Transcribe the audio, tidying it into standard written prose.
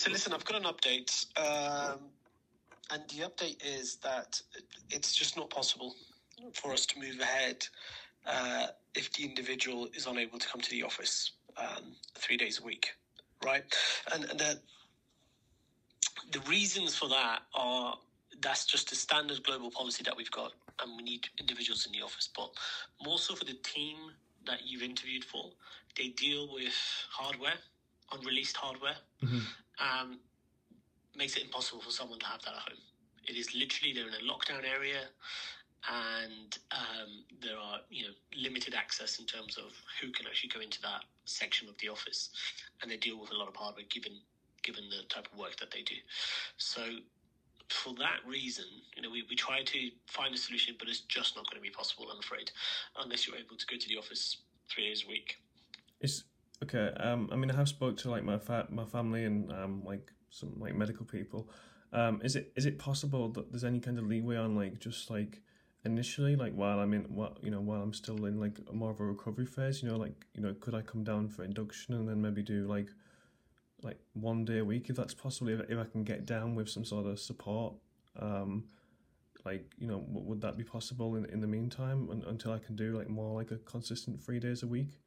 So listen, I've got an update, and the update is that it's just not possible for us to move ahead if the individual is unable to come to the office 3 days a week, right? And the reasons for that are that's just a standard global policy that we've got, and we need individuals in the office. But more so for the team that you've interviewed for, they deal with hardware, unreleased hardware. Makes it impossible for someone to have that at home. It is literally, they're in a lockdown area, and there are limited access in terms of who can actually go into that section of the office, and they deal with a lot of hardware given the type of work that they do. So for that reason, we try to find a solution, but it's just not going to be possible, I'm afraid, unless you're able to go to the office 3 days a week. It's okay. I mean, I have spoke to like my family and like some like medical people. Is it possible that there's any kind of leeway on like just like initially, like while I'm still in like more of a recovery phase, could I come down for induction and then maybe do like 1 day a week, if that's possible, if I can get down with some sort of support, would that be possible in the meantime until I can do like more like a consistent 3 days a week?